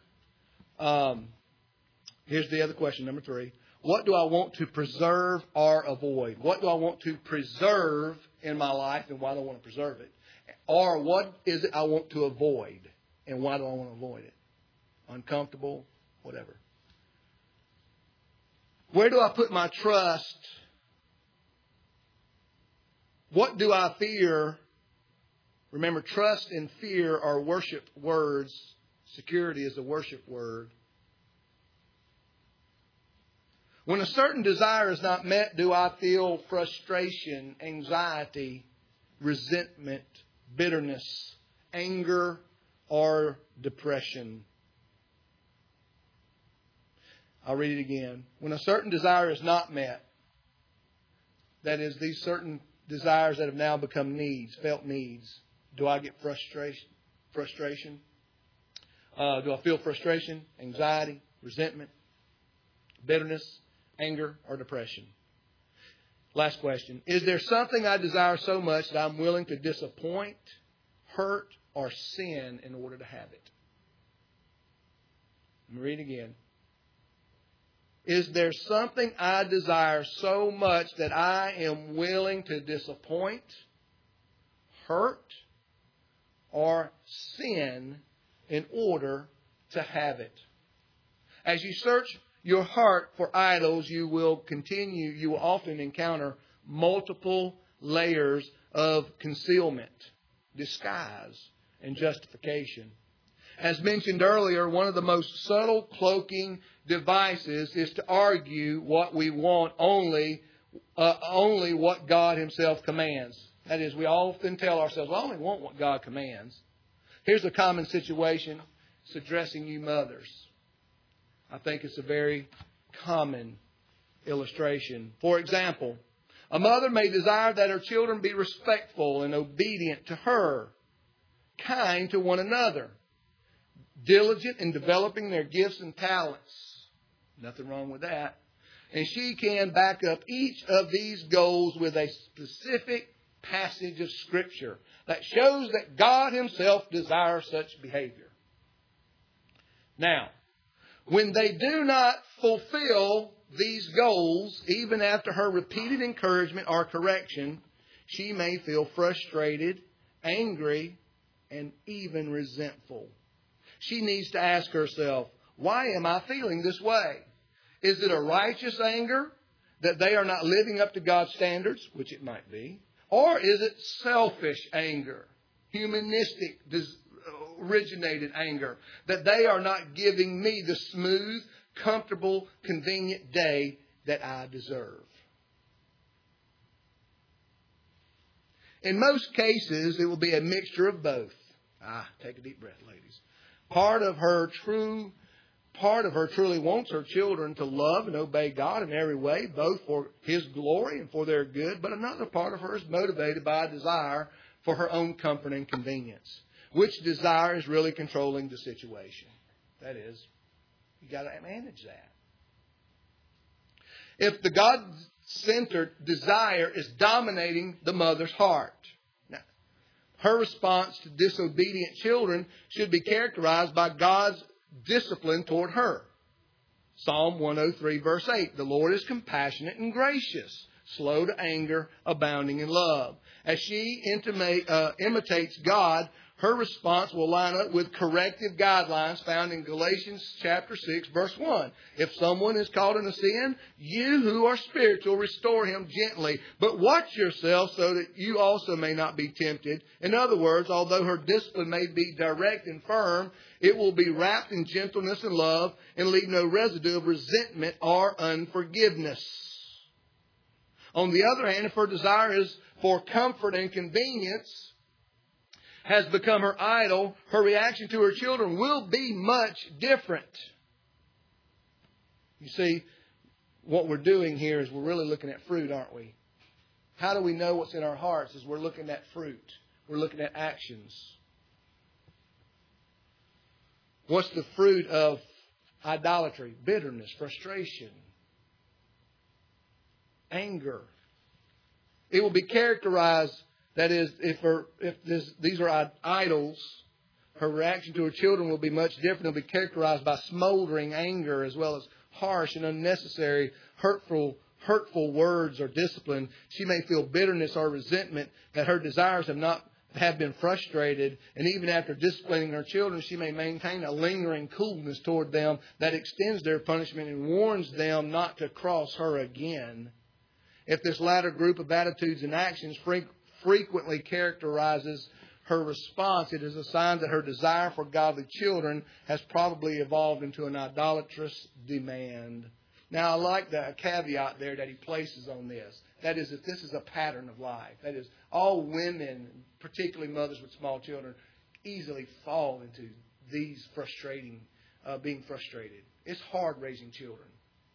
A: here's the other question, number 3. What do I want to preserve or avoid? What do I want to preserve in my life and why do I want to preserve it? Or what is it I want to avoid and why do I want to avoid it? Uncomfortable, whatever. Where do I put my trust? What do I fear? Remember, trust and fear are worship words. Security is a worship word. When a certain desire is not met, do I feel frustration, anxiety, resentment, bitterness, anger, or depression? I'll read it again. When a certain desire is not met, that is, these certain desires that have now become needs, felt needs, do I get frustration? Do I feel frustration, anxiety, resentment, bitterness, anger, or depression? Last question. Is there something I desire so much that I'm willing to disappoint, hurt, or sin in order to have it? Let me read again. Is there something I desire so much that I am willing to disappoint, hurt, or sin in order to have it? As you search your heart for idols, you will often encounter multiple layers of concealment, disguise, and justification. As mentioned earlier, one of the most subtle cloaking devices is to argue what we want only only what God Himself commands. That is, we often tell ourselves, well, I only want what God commands. Here's a common situation. It's addressing you mothers. I think it's a very common illustration. For example, a mother may desire that her children be respectful and obedient to her, kind to one another, diligent in developing their gifts and talents. Nothing wrong with that. And she can back up each of these goals with a specific passage of Scripture that shows that God Himself desires such behavior. Now, when they do not fulfill these goals, even after her repeated encouragement or correction, she may feel frustrated, angry, and even resentful. She needs to ask herself, why am I feeling this way? Is it a righteous anger that they are not living up to God's standards, which it might be? Or is it selfish anger, humanistic, originated anger, that they are not giving me the smooth, comfortable, convenient day that I deserve? In most cases, it will be a mixture of both. Take a deep breath, ladies. Part of her truly wants her children to love and obey God in every way, both for His glory and for their good. But another part of her is motivated by a desire for her own comfort and convenience, which desire is really controlling the situation. That is, you got to manage that. If the God-centered desire is dominating the mother's heart, now, her response to disobedient children should be characterized by God's discipline toward her. Psalm 103 verse 8, the Lord is compassionate and gracious, slow to anger, abounding in love. As she imitates God, her response will line up with corrective guidelines found in Galatians chapter 6, verse 1. If someone is caught in a sin, you who are spiritual, restore him gently. But watch yourself so that you also may not be tempted. In other words, although her discipline may be direct and firm, it will be wrapped in gentleness and love and leave no residue of resentment or unforgiveness. On the other hand, if her desire is for comfort and convenience has become her idol, her reaction to her children will be much different. You see, what we're doing here is we're really looking at fruit, aren't we? How do we know what's in our hearts? Is we're looking at fruit. We're looking at actions. What's the fruit of idolatry? Bitterness, frustration, anger. It will be characterized, that is, these are idols, her reaction to her children will be much different. It will be characterized by smoldering anger as well as harsh and unnecessary, hurtful words or discipline. She may feel bitterness or resentment that her desires have been frustrated, and even after disciplining her children, she may maintain a lingering coolness toward them that extends their punishment and warns them not to cross her again. If this latter group of attitudes and actions frequently characterizes her response, it is a sign that her desire for godly children has probably evolved into an idolatrous demand. Now, I like the caveat there that he places on this. That is, that this is a pattern of life. That is, all women, particularly mothers with small children, easily fall into these being frustrated. It's hard raising children.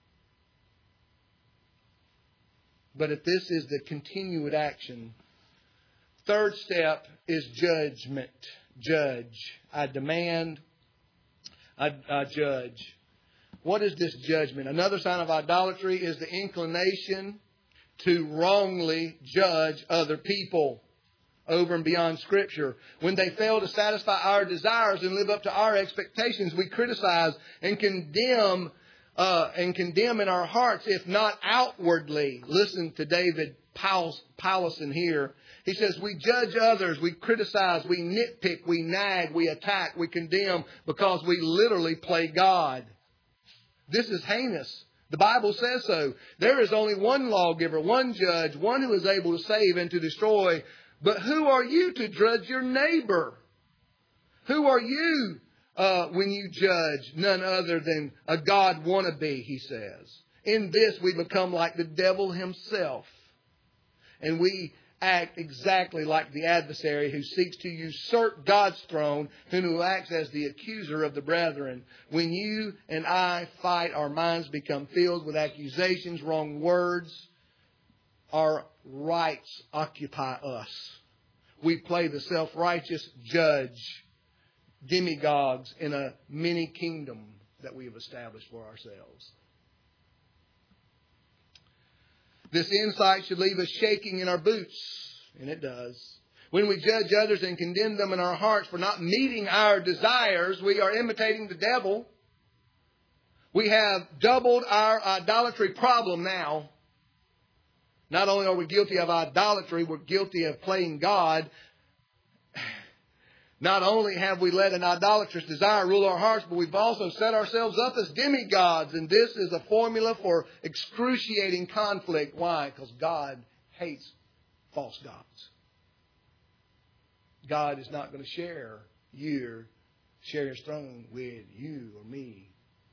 A: But if this is the continued action, third step is judgment. Judge. I demand. I judge. What is this judgment? Another sign of idolatry is the inclination to wrongly judge other people over and beyond Scripture. When they fail to satisfy our desires and live up to our expectations, we criticize and condemn in our hearts, if not outwardly. Listen to David Powlison here. He says, we judge others, we criticize, we nitpick, we nag, we attack, we condemn because we literally play God. This is heinous. The Bible says so. There is only one lawgiver, one judge, one who is able to save and to destroy. But who are you to judge your neighbor? Who are you when you judge? None other than a God wannabe, he says. In this, we become like the devil himself. And we act exactly like the adversary who seeks to usurp God's throne, who acts as the accuser of the brethren. When you and I fight, our minds become filled with accusations, wrong words. Our rights occupy us. We play the self-righteous judge, demagogues in a mini kingdom that we have established for ourselves. This insight should leave us shaking in our boots, and it does. When we judge others and condemn them in our hearts for not meeting our desires, we are imitating the devil. We have doubled our idolatry problem now. Not only are we guilty of idolatry, we're guilty of playing God. Not only have we let an idolatrous desire rule our hearts, but we've also set ourselves up as demigods. And this is a formula for excruciating conflict. Why? Because God hates false gods. God is not going to share His throne with you or me.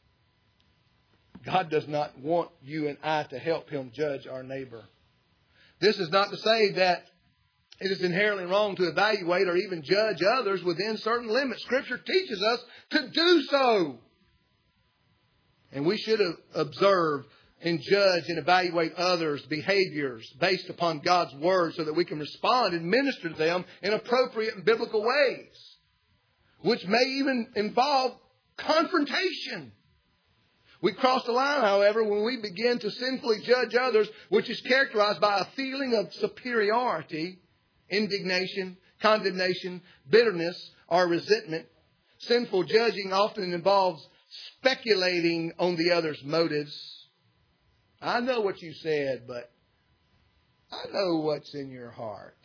A: God does not want you and I to help Him judge our neighbor. This is not to say that it is inherently wrong to evaluate or even judge others within certain limits. Scripture teaches us to do so. And we should observe and judge and evaluate others' behaviors based upon God's Word so that we can respond and minister to them in appropriate and biblical ways, which may even involve confrontation. We cross the line, however, when we begin to sinfully judge others, which is characterized by a feeling of superiority, indignation, condemnation, bitterness, or resentment. Sinful judging often involves speculating on the other's motives. I know what you said, but I know what's in your heart.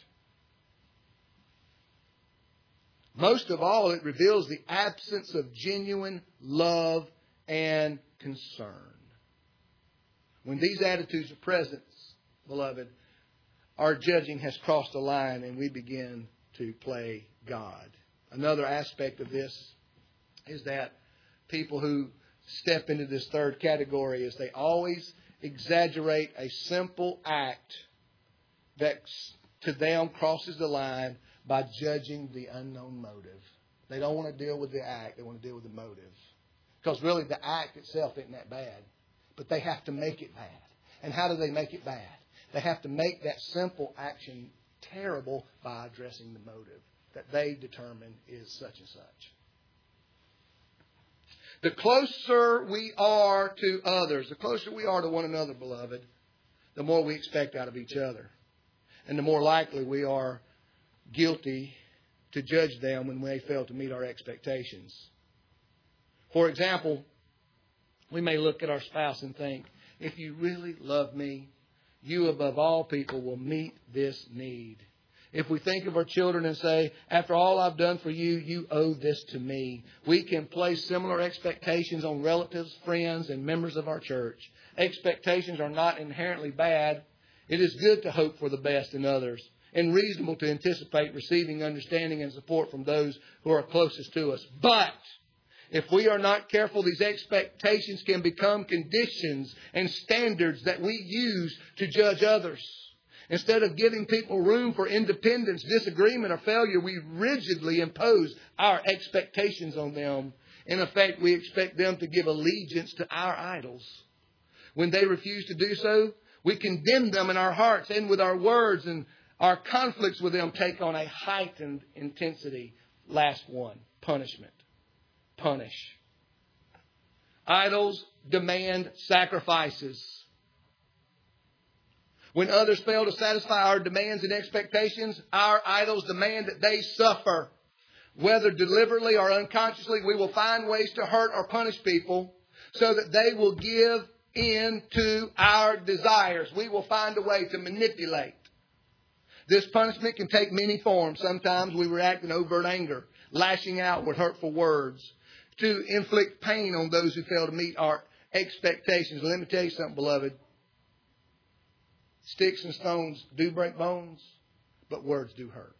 A: Most of all, it reveals the absence of genuine love and concern. When these attitudes are present, beloved, our judging has crossed the line and we begin to play God. Another aspect of this is that people who step into this third category is they always exaggerate a simple act that to them crosses the line by judging the unknown motive. They don't want to deal with the act, they want to deal with the motive. Because really the act itself isn't that bad. But they have to make it bad. And how do they make it bad? They have to make that simple action terrible by addressing the motive that they determine is such and such. The closer we are to others, the closer we are to one another, beloved, the more we expect out of each other. And the more likely we are guilty to judge them when they fail to meet our expectations. For example, we may look at our spouse and think, if you really love me, you above all people will meet this need. If we think of our children and say, after all I've done for you, you owe this to me. We can place similar expectations on relatives, friends, and members of our church. Expectations are not inherently bad. It is good to hope for the best in others and reasonable to anticipate receiving understanding and support from those who are closest to us. But if we are not careful, these expectations can become conditions and standards that we use to judge others. Instead of giving people room for independence, disagreement, or failure, we rigidly impose our expectations on them. In effect, we expect them to give allegiance to our idols. When they refuse to do so, we condemn them in our hearts and with our words, and our conflicts with them take on a heightened intensity. Last one, punishment. Punish. Idols demand sacrifices. When others fail to satisfy our demands and expectations, our idols demand that they suffer. Whether deliberately or unconsciously, we will find ways to hurt or punish people so that they will give in to our desires. We will find a way to manipulate. This punishment can take many forms. Sometimes we react in overt anger, lashing out with hurtful words, to inflict pain on those who fail to meet our expectations. Let me tell you something, beloved. Sticks and stones do break bones, but words do hurt.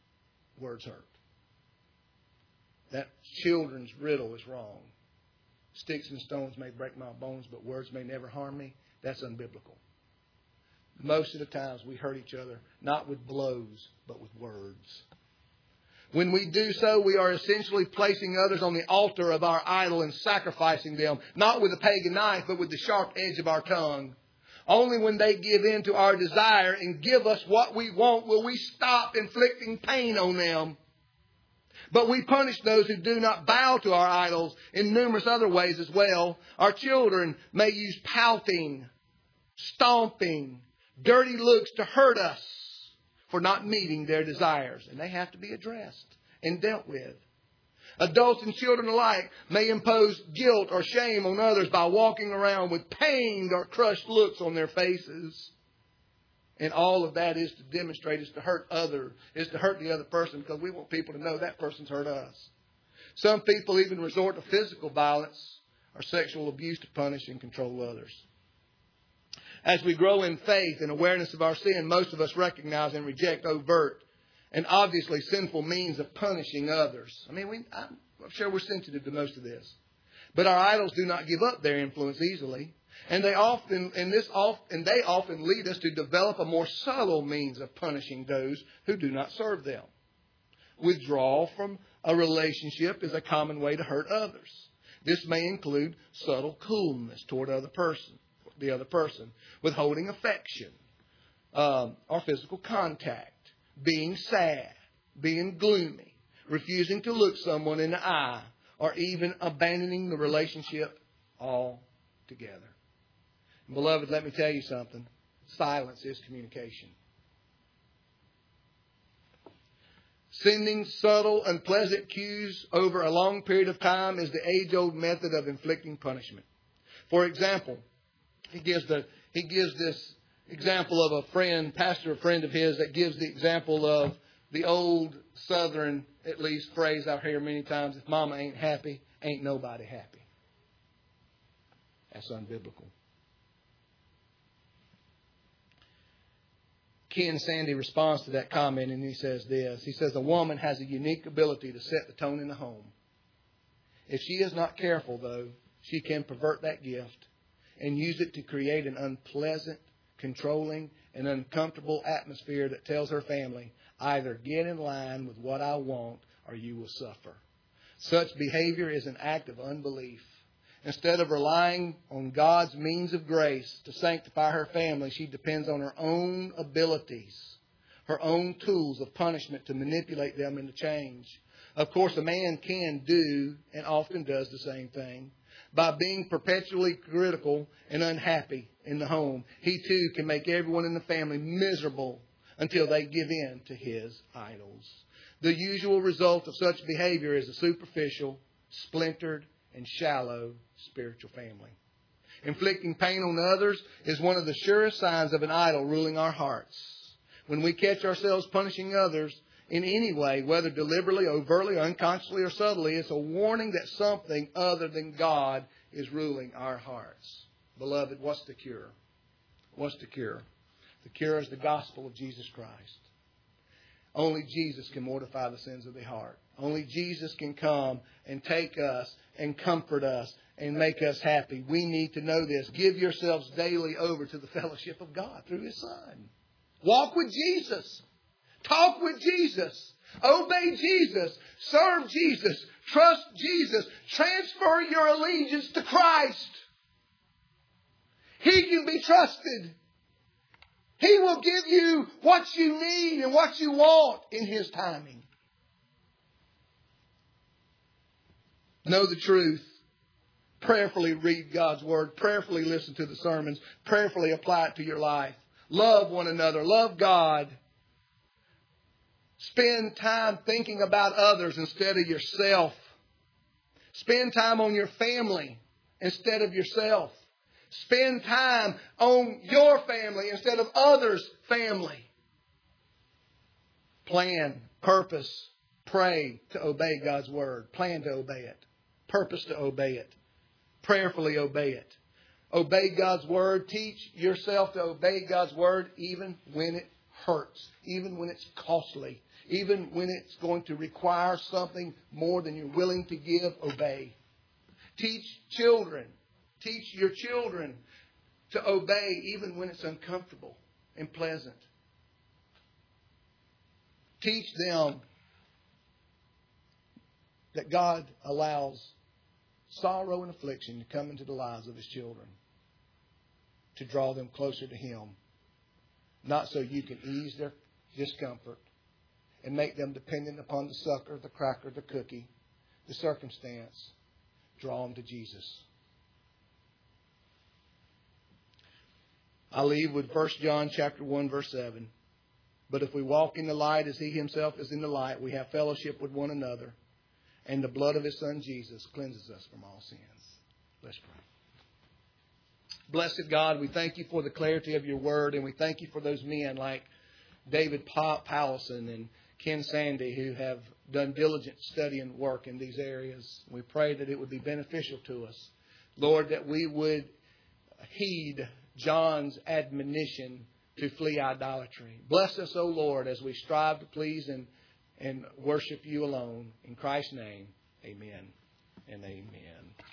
A: Words hurt. That children's riddle is wrong. sticks and stones may break my bones, but words may never harm me, that's unbiblical. Most of the times we hurt each other, not with blows, but with words. When we do so, we are essentially placing others on the altar of our idol and sacrificing them, not with a pagan knife, but with the sharp edge of our tongue. Only when they give in to our desire and give us what we want will we stop inflicting pain on them. But we punish those who do not bow to our idols in numerous other ways as well. Our children may use pouting, stomping, dirty looks to hurt us for not meeting their desires. And they have to be addressed and dealt with. Adults and children alike may impose guilt or shame on others by walking around with pained or crushed looks on their faces. And all of that is to demonstrate, is to hurt the other person, because we want people to know that person's hurt us. Some people even resort to physical violence or sexual abuse to punish and control others. As we grow in faith and awareness of our sin, most of us recognize and reject overt and obviously sinful means of punishing others. I'm sure we're sensitive to most of this. But our idols do not give up their influence easily. And they often lead us to develop a more subtle means of punishing those who do not serve them. Withdrawal from a relationship is a common way to hurt others. This may include subtle coolness toward the other person, withholding affection, or physical contact, being sad, being gloomy, refusing to look someone in the eye, or even abandoning the relationship altogether. Beloved, let me tell you something. Silence is communication. Sending subtle, unpleasant cues over a long period of time is the age-old method of inflicting punishment. For example, he gives this example of a friend of his that gives the example of the old Southern, at least, phrase I've heard many times: if mama ain't happy, ain't nobody happy. That's unbiblical. Ken Sandy responds to that comment, and he says this. He says, a woman has a unique ability to set the tone in the home. If she is not careful, though, she can pervert that gift and use it to create an unpleasant, controlling, and uncomfortable atmosphere that tells her family, either get in line with what I want or you will suffer. Such behavior is an act of unbelief. Instead of relying on God's means of grace to sanctify her family, she depends on her own abilities, her own tools of punishment to manipulate them into change. Of course, a man can do and often does the same thing. By being perpetually critical and unhappy in the home, he too can make everyone in the family miserable until they give in to his idols. The usual result of such behavior is a superficial, splintered, and shallow spiritual family. Inflicting pain on others is one of the surest signs of an idol ruling our hearts. When we catch ourselves punishing others in any way, whether deliberately, overtly, unconsciously, or subtly, it's a warning that something other than God is ruling our hearts. Beloved, what's the cure? What's the cure? The cure is the gospel of Jesus Christ. Only Jesus can mortify the sins of the heart. Only Jesus can come and take us and comfort us and make us happy. We need to know this. Give yourselves daily over to the fellowship of God through His Son. Walk with Jesus. Talk with Jesus. Obey Jesus. Serve Jesus. Trust Jesus. Transfer your allegiance to Christ. He can be trusted. He will give you what you need and what you want in His timing. Know the truth. Prayerfully read God's Word. Prayerfully listen to the sermons. Prayerfully apply it to your life. Love one another. Love God. Spend time thinking about others instead of yourself. Spend time on your family instead of yourself. Spend time on your family instead of others' family. Plan, purpose, pray to obey God's Word. Plan to obey it. Purpose to obey it. Prayerfully obey it. Obey God's Word. Teach yourself to obey God's Word even when it hurts. Even when it's costly. Even when it's going to require something more than you're willing to give. Obey. Teach your children to obey even when it's uncomfortable and pleasant. Teach them that God allows sorrow and affliction to come into the lives of His children to draw them closer to Him. Not so you can ease their discomfort and make them dependent upon the sucker, the cracker, the cookie, the circumstance. Draw them to Jesus. I leave with 1 John chapter 1, verse 7. But if we walk in the light as He Himself is in the light, we have fellowship with one another, and the blood of His Son Jesus cleanses us from all sins. Let's pray. Blessed God, we thank You for the clarity of Your Word, and we thank You for those men like David Powelson and Ken Sandy who have done diligent study and work in these areas. We pray that it would be beneficial to us. Lord, that we would heed John's admonition to flee idolatry. Bless us, O Lord, as we strive to please and worship You alone. In Christ's name, amen and amen.